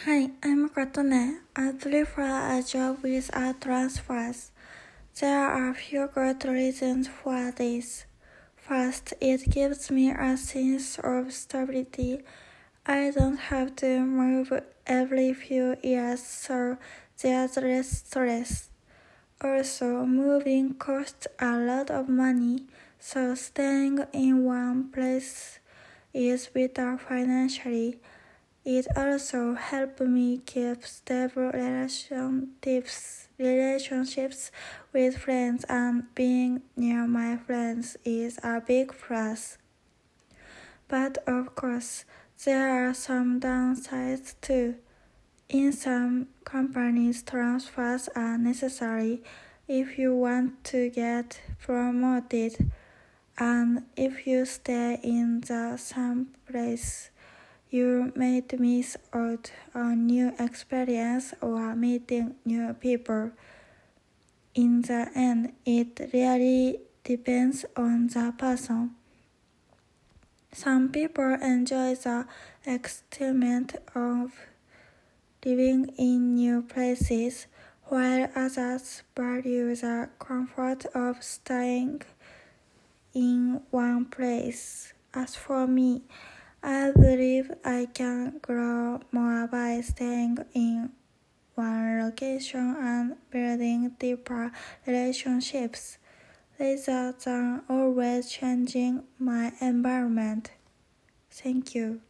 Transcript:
Hi, I'm Katone. I prefer a job without transfers. There are a few good reasons for this. First, it gives me a sense of stability. I don't have to move every few years, so there's less stress. Also, moving costs a lot of money, so staying in one place is better financially. It also helped me keep stable relationships with friends, and being near my friends is a big plus. But of course, there are some downsides too. In some companies, transfers are necessary if you want to get promoted, and if you stay in the same place, you might miss out on new experience or meeting new people. In the end, it really depends on the person. Some people enjoy the excitement of living in new places, while others value the comfort of staying in one place. As for me, I believe I can grow more by staying in one location and building deeper relationships, rather than always changing my environment. Thank you.